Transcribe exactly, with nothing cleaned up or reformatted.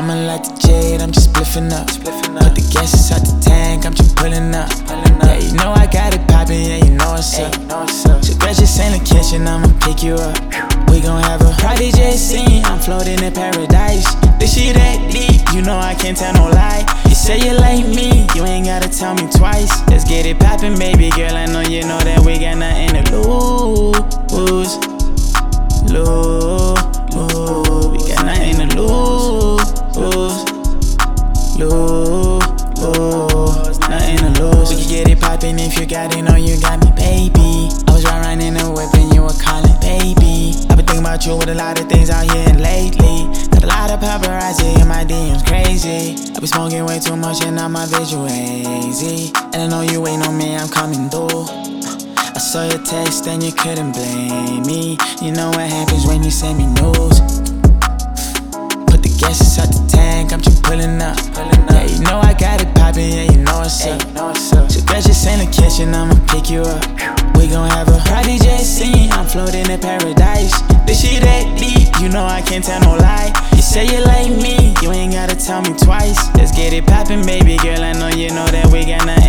I'ma light the jade, I'm just spliffing up. Put the gas inside the tank, I'm just pulling up. Yeah, you know I got it poppin', yeah, you know what's up. So girl, just in the kitchen, I'ma pick you up. We gon' have a party just scene, I'm floating in paradise. This shit that deep, you know I can't tell no lie. You say you like me, you ain't gotta tell me twice. Let's get it poppin', baby girl, I know you know that we got nothing to lose. Lose, lose, we got nothing to lose. Lose, lose, nothing to lose. We can get it poppin' if you got it, know you got me, baby. I was right riding in the whip and you were calling, baby. I've been thinking about you with a lot of things out here lately. Got a lot of paparazzi in my D Ms, crazy. I be smoking way too much and now my visual hazy. And I know you ain't on me, I'm coming through. I saw your text and you couldn't blame me. You know what happens when you send me news. Put the gas inside the tank, I'm just pulling up. Yeah, you know I got it poppin', yeah, you know what's up. So girl, just in the kitchen, I'ma pick you up. We gon' have a party just scene, I'm floating in paradise. This shit that deep, you know I can't tell no lie. You say you like me, you ain't gotta tell me twice. Let's get it poppin', baby girl, I know you know that we got nothing